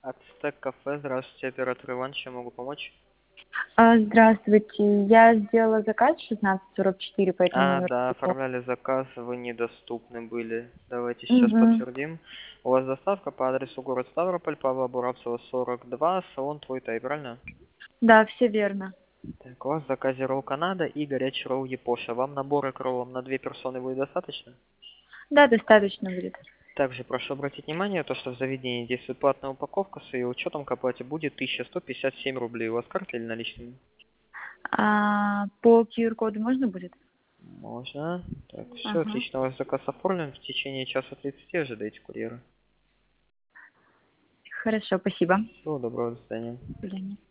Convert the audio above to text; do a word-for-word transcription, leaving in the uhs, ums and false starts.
Ацтек кафе, здравствуйте, оператор Иван, чем могу помочь? А, Здравствуйте, я сделала заказ в шестнадцать сорок четыре по этому А, номеру да, телефона. оформляли заказ, вы недоступны были. Давайте сейчас Мгм. подтвердим. У вас доставка по адресу город Ставрополь, Павла Буравцева, сорок два, салон Твой Тай, правильно? Да, все верно. Так, у вас в заказе ролл Канада и горячий ролл Япоша. Вам набора к роллам на две персоны будет достаточно? Да, достаточно будет. Также прошу обратить внимание, то, что в заведении действует платная упаковка, с ее учетом к оплате будет тысяча сто пятьдесят семь рублей. У вас карта или наличными? А по Q R-коду можно будет? Можно. Так, все Ага. отлично, у вас заказ оформлен. В течение часа тридцати ожидайте курьера. Хорошо, спасибо. Всего доброго, до свидания. До свидания.